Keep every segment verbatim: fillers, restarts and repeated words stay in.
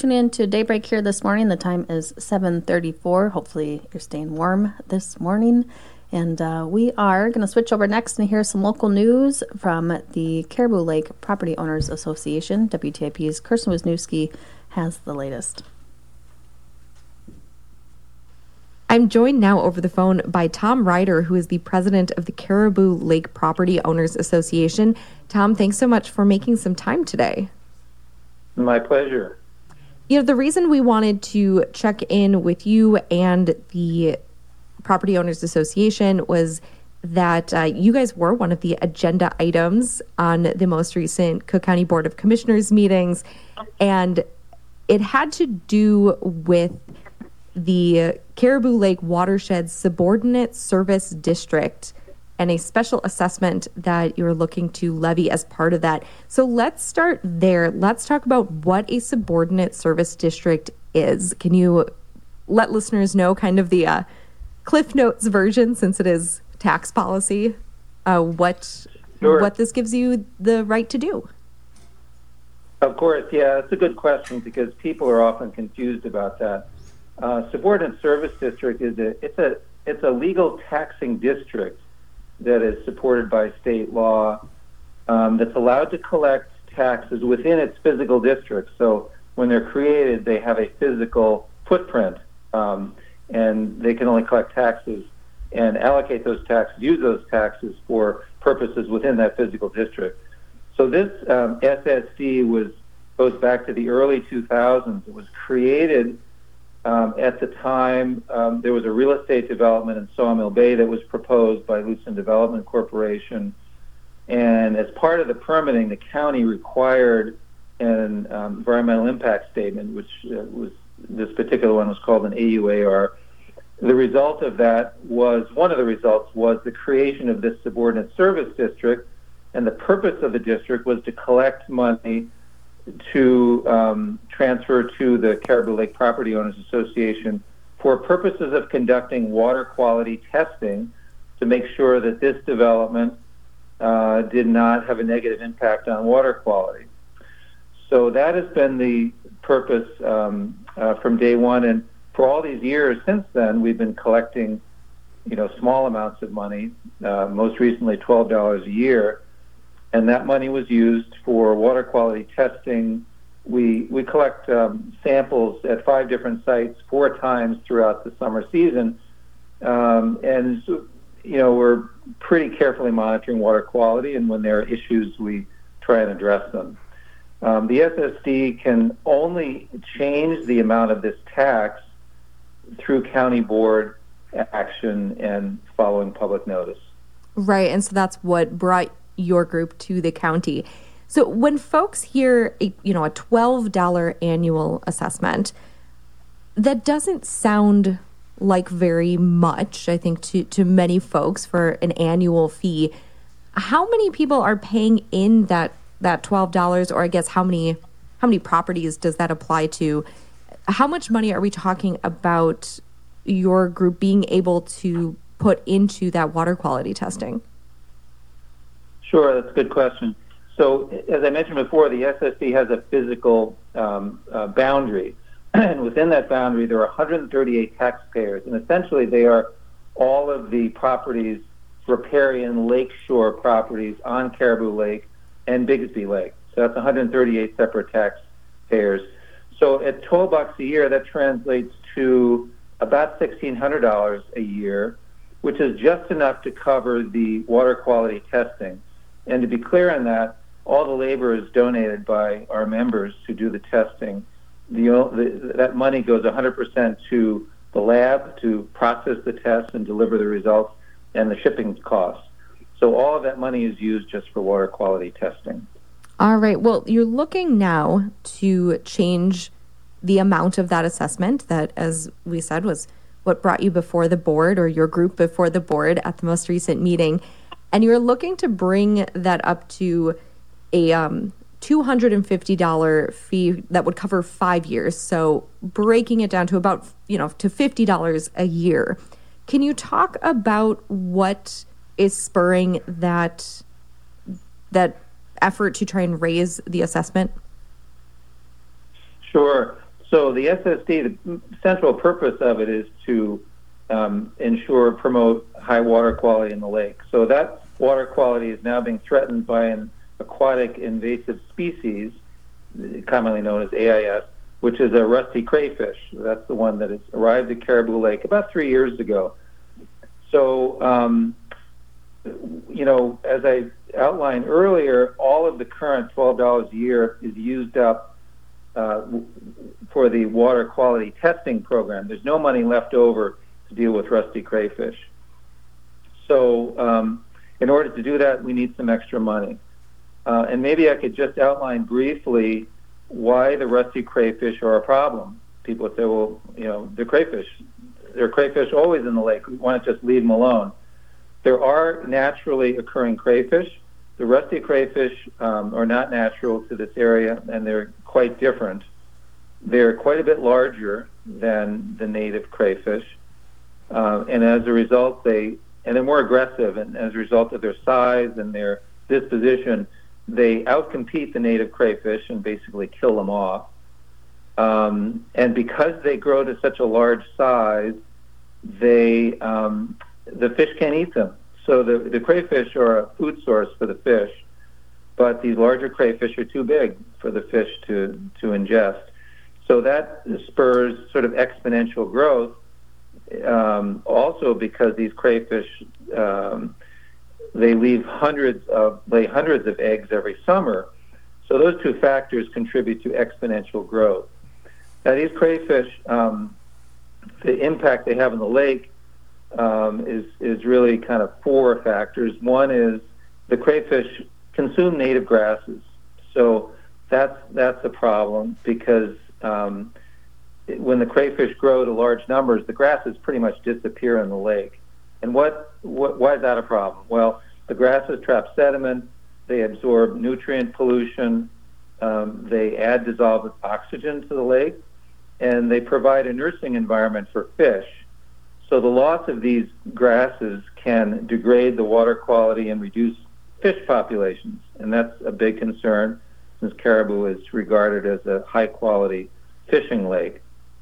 tuning in to Daybreak here this morning. The time is seven thirty-four. Hopefully you're staying warm this morning. And uh, we are going to switch over next and hear some local news from the Caribou Lake Property Owners Association. W T I P's Kirsten Wisniewski has the latest. I'm joined now over the phone by Tom Ryder, who is the president of the Caribou Lake Property Owners Association. Tom, thanks so much for making some time today. My pleasure. You know, the reason we wanted to check in with you and the Property Owners Association was that uh, you guys were one of the agenda items on the most recent Cook County Board of Commissioners meetings, and it had to do with the Caribou Lake Watershed Subordinate Service District and a special assessment that you're looking to levy as part of that. So let's start there. Let's talk about what a subordinate service district is. Can you let listeners know kind of the uh, Cliff Notes version, since it is tax policy, uh, what Sure. what this gives you the right to do? Of course, yeah, it's a good question because people are often confused about that. Uh, subordinate service district is a it's a it's a legal taxing district that is supported by state law um, that's allowed to collect taxes within its physical district. So when they're created, they have a physical footprint, um, and they can only collect taxes and allocate those taxes, use those taxes for purposes within that physical district. So this um, S S D was goes back to the early two thousands. It was created Um, at the time, um, there was a real estate development in Sawmill Bay that was proposed by Lucin Development Corporation. And as part of the permitting, the county required an um, environmental impact statement, which uh, was, this particular one was called an A U A R. The result of that was, one of the results was the creation of this subordinate service district. And the purpose of the district was to collect money to um, transfer to the Caribou Lake Property Owners Association for purposes of conducting water quality testing to make sure that this development uh, did not have a negative impact on water quality. So that has been the purpose um, uh, from day one, and for all these years since then, we've been collecting, you know, small amounts of money, uh, most recently twelve dollars a year. And that money was used for water quality testing. We we collect um, samples at five different sites four times throughout the summer season. Um, and, so, you know, we're pretty carefully monitoring water quality, and when there are issues, we try and address them. Um, the S S D can only change the amount of this tax through county board action and following public notice. Right, and so that's what brought your group to the county. So when folks hear a, you know, a twelve dollars annual assessment, that doesn't sound like very much, I think, to, to many folks for an annual fee. How many people are paying in that that twelve dollars, or I guess how many how many properties does that apply to? How much money are we talking about your group being able to put into that water quality testing? Sure, that's a good question. So, as I mentioned before, the S S D has a physical um, uh, boundary. And within that boundary, there are one hundred thirty-eight taxpayers. And essentially, they are all of the properties, riparian lakeshore properties on Caribou Lake and Bigsby Lake. So that's one hundred thirty-eight separate taxpayers. So at twelve bucks a year, that translates to about sixteen hundred dollars a year, which is just enough to cover the water quality testing. And to be clear on that, all the labor is donated by our members who do the testing. The, the, that money goes one hundred percent to the lab to process the tests and deliver the results, and the shipping costs. So all of that money is used just for water quality testing. All right. Well, you're looking now to change the amount of that assessment that, as we said, was what brought you before the board, or your group before the board at the most recent meeting. And you're looking to bring that up to a um, two hundred fifty dollars fee that would cover five years. So breaking it down to about, you know, to fifty dollars a year. Can you talk about what is spurring that that effort to try and raise the assessment? Sure. So the S S D, the central purpose of it is to um, ensure, promote high water quality in the lake. So that water quality is now being threatened by an aquatic invasive species, commonly known as A I S, which is a rusty crayfish. That's the one that has arrived at Caribou Lake about three years ago. So, um, you know, as I outlined earlier, all of the current twelve dollars a year is used up uh, for the water quality testing program. There's no money left over to deal with rusty crayfish. So um, in order to do that, we need some extra money. Uh, and maybe I could just outline briefly why the rusty crayfish are a problem. People say, well, you know, they're crayfish. There are crayfish always in the lake. We want to just leave them alone. There are naturally occurring crayfish. The rusty crayfish um, are not natural to this area, and they're quite different. They're quite a bit larger than the native crayfish, uh, and as a result, they and they're more aggressive. And as a result of their size and their disposition, they outcompete the native crayfish and basically kill them off. Um, and because they grow to such a large size, they um, the fish can't eat them. So the, the crayfish are a food source for the fish, but these larger crayfish are too big for the fish to, to ingest. So that spurs sort of exponential growth, um, also because these crayfish, um, they leave hundreds of, lay hundreds of eggs every summer. So those two factors contribute to exponential growth. Now these crayfish, um, the impact they have in the lake um, is, is really kind of four factors. One is the crayfish consume native grasses. So that's, that's a problem because um, when the crayfish grow to large numbers, the grasses pretty much disappear in the lake. And what, what why is that a problem? Well, the grasses trap sediment, they absorb nutrient pollution, um, they add dissolved oxygen to the lake, and they provide a nursing environment for fish. So the loss of these grasses can degrade the water quality and reduce fish populations, and that's a big concern since Caribou is regarded as a high-quality fishing lake.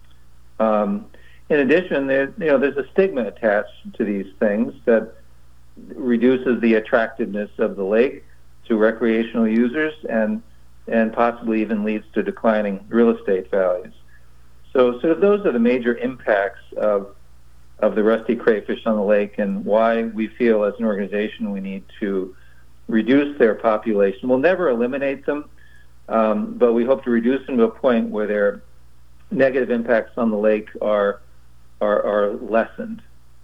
Um, in addition, there, you know, there's a stigma attached to these things that reduces the attractiveness of the lake to recreational users and and possibly even leads to declining real estate values. So, so those are the major impacts of of the rusty crayfish on the lake and why we feel as an organization we need to reduce their population. We'll never eliminate them, um, but we hope to reduce them to a point where their negative impacts on the lake are are, are lessened.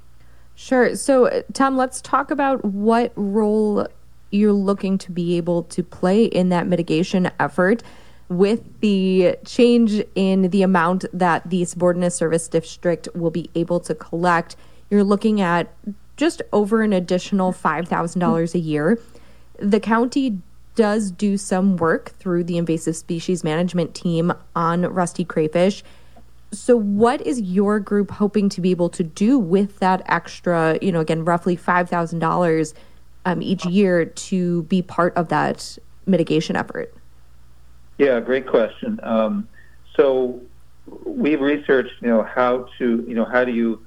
Sure. So, Tom, let's talk about what role you're looking to be able to play in that mitigation effort with the change in the amount that the subordinate service district will be able to collect. You're looking at just over an additional five thousand dollars a year. The county does do some work through the invasive species management team on rusty crayfish. So what is your group hoping to be able to do with that extra, you know, again, roughly five thousand dollars um, each year to be part of that mitigation effort? Yeah, great question. Um, so we've researched, you know, how to, you know, how do you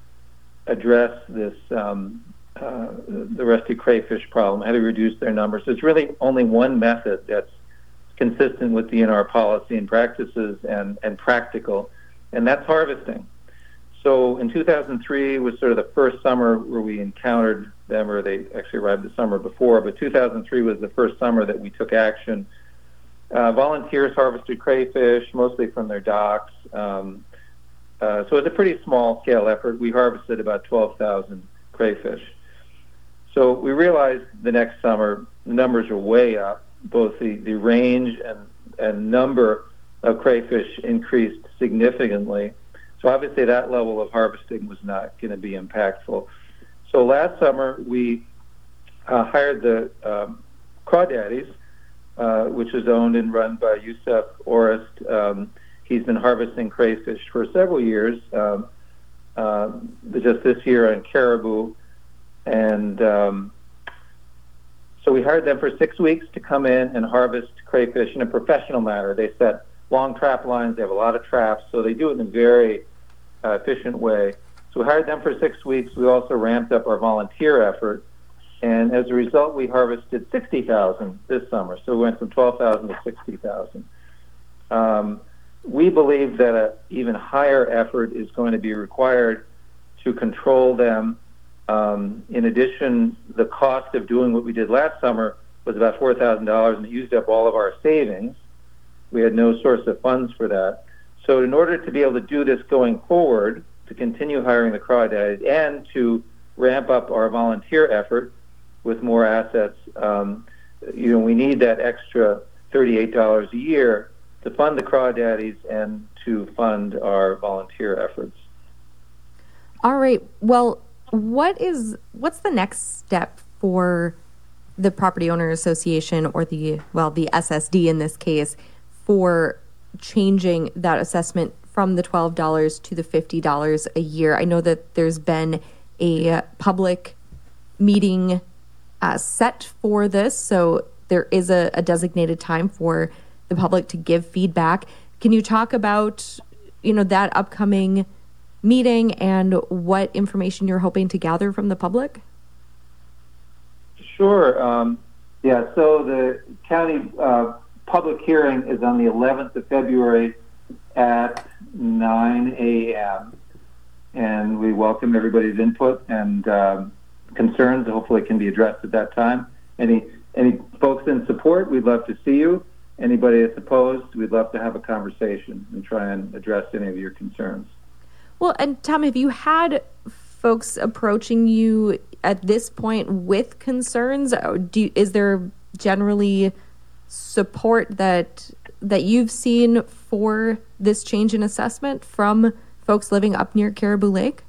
address this, um, uh, the rusty crayfish problem, how to reduce their numbers. There's really only one method that's consistent with the N R policy and practices and, and practical, and that's harvesting. So in two thousand three was sort of the first summer where we encountered them, or they actually arrived the summer before, but two thousand three was the first summer that we took action. Uh, volunteers harvested crayfish, mostly from their docks. Um, uh, so it's a pretty small-scale effort. We harvested about twelve thousand crayfish. So we realized the next summer the numbers are way up. Both the, the range and, and number of crayfish increased significantly. So obviously that level of harvesting was not going to be impactful. So last summer we uh, hired the um, Crawdaddies, uh, which is owned and run by Yusef Orest. Um, he's been harvesting crayfish for several years, um, uh, just this year on Caribou. And um, so we hired them for six weeks to come in and harvest crayfish in a professional manner. They set long trap lines. They have a lot of traps, so they do it in a very uh, efficient way. So we hired them for six weeks. We also ramped up our volunteer effort. And as a result, we harvested sixty thousand this summer. So we went from twelve thousand to sixty thousand. Um, we believe that an even higher effort is going to be required to control them. Um, in addition, the cost of doing what we did last summer was about four thousand dollars, and it used up all of our savings. We had no source of funds for that. So in order to be able to do this going forward, to continue hiring the crawdads and to ramp up our volunteer effort with more assets, um, you know, we need that extra thirty-eight dollars a year to fund the crawdaddies and to fund our volunteer efforts. All right. Well, what is what's the next step for the Property Owner Association, or the, well, the S S D in this case, for changing that assessment from the twelve dollars to the fifty dollars a year? I know that there's been a public meeting uh, set for this, so there is a, a designated time for the public to give feedback. Can you talk about, you know, that upcoming meeting and what information you're hoping to gather from the public? Sure. Um, yeah, so the county uh, public hearing is on the eleventh of February at nine a.m. And we welcome everybody's input and um, concerns. Hopefully can be addressed at that time. Any any folks in support, we'd love to see you. Anybody that's opposed, we'd love to have a conversation and try and address any of your concerns. Well, and Tom, have you had folks approaching you at this point with concerns? Do you, is there generally support that that you've seen for this change in assessment from folks living up near Caribou Lake?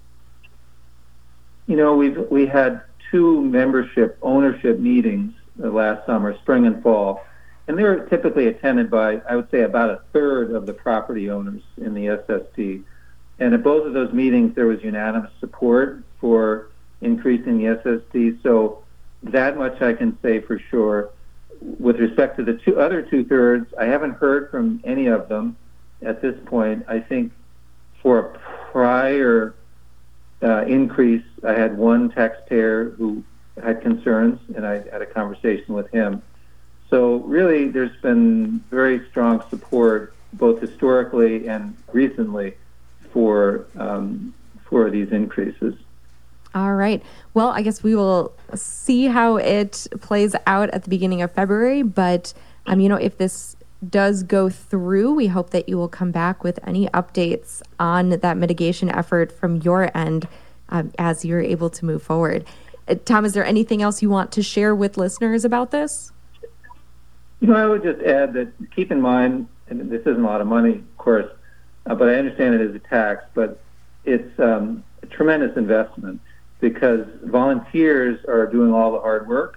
You know, we've we had two membership ownership meetings uh, last summer, spring and fall, and they were typically attended by, I would say, about a third of the property owners in the S S D. And at both of those meetings, there was unanimous support for increasing the S S D. So that much I can say for sure. With respect to the two other two-thirds, I haven't heard from any of them at this point. I think for a prior uh, increase, I had one taxpayer who had concerns, and I had a conversation with him. So really, there's been very strong support, both historically and recently, for um, for these increases. All right. Well, I guess we will see how it plays out at the beginning of February. But, um, you know, if this does go through, we hope that you will come back with any updates on that mitigation effort from your end um, as you're able to move forward. Uh, Tom, is there anything else you want to share with listeners about this? You know, I would just add that keep in mind, and this isn't a lot of money, of course, uh, but I understand it is a tax, but it's um, a tremendous investment, because volunteers are doing all the hard work,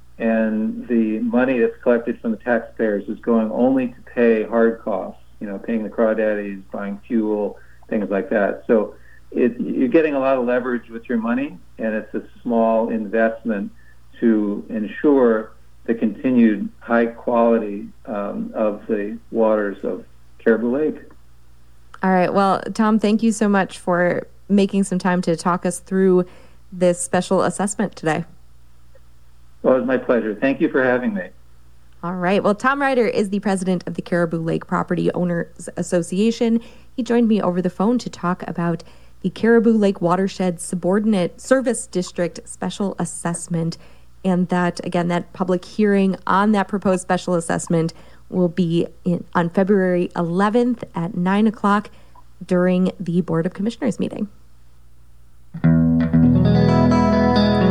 and the money that's collected from the taxpayers is going only to pay hard costs, you know, paying the crawdaddies, buying fuel, things like that. So it, you're getting a lot of leverage with your money, and it's a small investment to ensure the continued high quality um, of the waters of Caribou Lake. All right. Well, Tom, thank you so much for making some time to talk us through this special assessment today. Well, it was my pleasure. Thank you for having me. All right. Well, Tom Ryder is the president of the Caribou Lake Property Owners Association. He joined me over the phone to talk about the Caribou Lake Watershed Subordinate Service District Special Assessment. And that, again, that public hearing on that proposed special assessment will be in, on February eleventh at nine o'clock during the Board of Commissioners meeting.